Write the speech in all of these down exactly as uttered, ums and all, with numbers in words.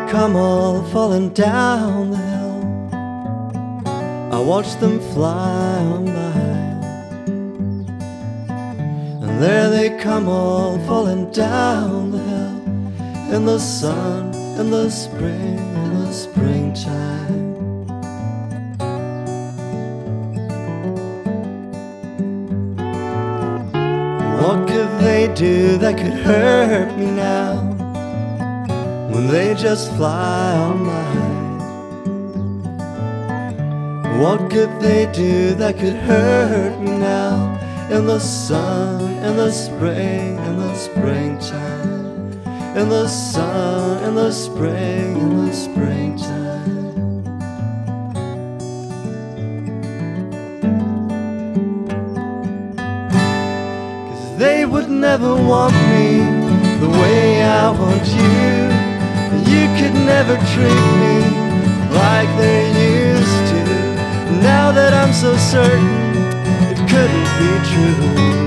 come all falling down the hill. I watch them fly on by, and there they come all falling down the hill, in the sun, in the spring, in the springtime. What could they do that could hurt me now, when they just fly on by? What could they do that could hurt me now, in the sun, in the spring, in the springtime, in the sun, in the spring, in the springtime. They would never want me the way I want you. You could never treat me like they used to. Now that I'm so certain it couldn't be true.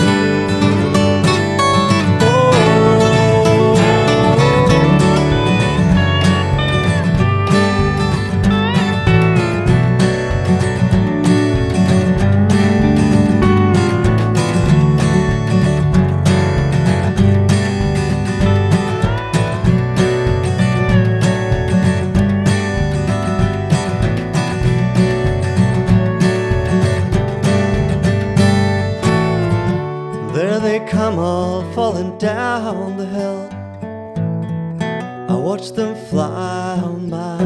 There they come all falling down the hill. I watch them fly on by.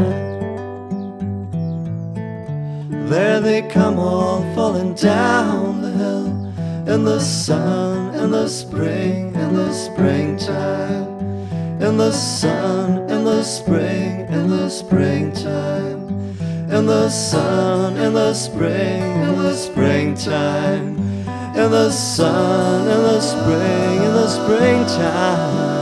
There they come all falling down the hill, in the sun, in the spring, in the springtime, in the sun, in the spring, in the springtime, in the sun, in the spring, in the springtime, in the sun, in the spring, in the springtime.